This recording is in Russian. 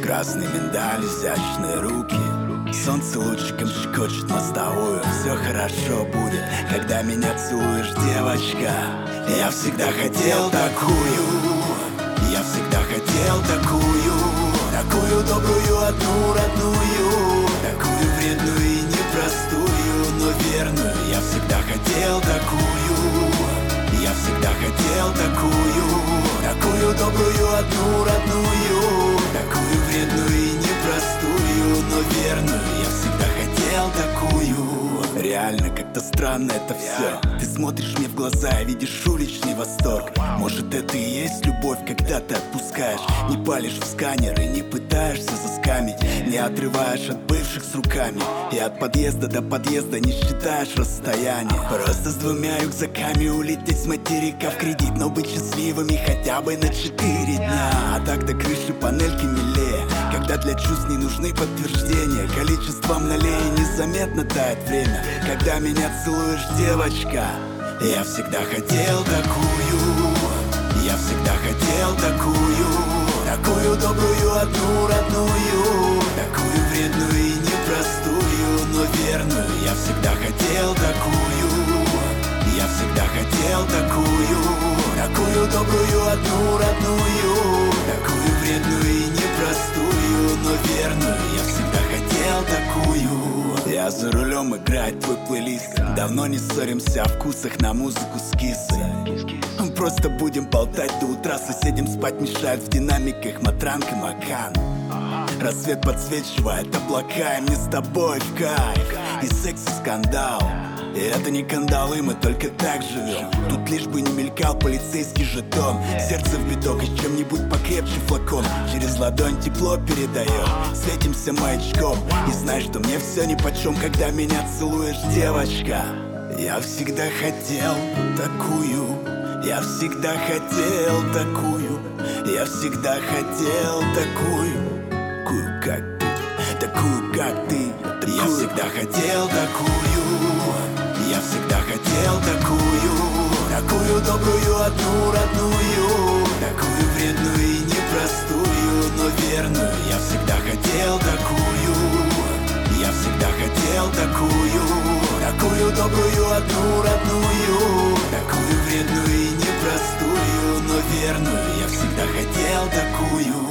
Красный миндаль, изящные руки. Солнце лучиком щекочет мостовую. Все хорошо будет, когда меня целуешь, девочка. Я всегда хотел такую. Я всегда хотел такую. Такую добрую, одну родную. Такую вредную и непростую, но верную. Я всегда хотел такую. Я всегда хотел такую. Такую добрую, одну родную. Такую вредную и непростую, но верную. Я всегда хотел такую. Реально как-то странно это все. Ты смотришь мне в глаза и видишь уличный восторг. Может, это и есть любовь, когда ты отпускаешь. Не палишь в сканер и не пытаешься заскамить. Не отрываешь от бывших с руками. И от подъезда до подъезда не считаешь расстояние. Просто с 2 рюкзаками улететь с материка в кредит. Но быть счастливыми хотя бы на 4 дня. А так-то крыши, панельки милее. Когда для чувств не нужны подтверждения. Количество мгновений незаметно тает время. Когда меня целуешь, девочка. Я всегда хотел такую. Я всегда хотел такую. Такую добрую, одну родную. Такую вредную и непростую, но верную. Я всегда хотел такую. Я всегда хотел такую. Такую добрую, одну родную. Такую вредную и непростую, но верную. Я всегда хотел такую. Я за рулем, играет твой плейлист. Давно не ссоримся о вкусах, на музыку с кисой. Просто будем болтать до утра. Соседям спать мешают в динамиках Матранг и Макан. Рассвет подсвечивает облака, и мне с тобой в кайф. И секс, и скандал. И это не кандалы, мы только так живем. Тут лишь бы не мелькал полицейский жетон. Сердце в биток и чем-нибудь покрепче флакон. Через ладонь тепло передаем. Светимся маячком. И знай, что мне все нипочем, когда меня целуешь, девочка. Я всегда хотел такую. Я всегда хотел такую. Я всегда хотел такую. Такую, как ты. Такую, как ты. Я всегда хотел такую. Я всегда хотел такую. Такую добрую, одну родную. Такую вредную и непростую, но верную. Я всегда хотел такую. Я всегда хотел такую. Такую добрую, одну родную. Такую вредную и непростую, но верную. Я всегда хотел такую.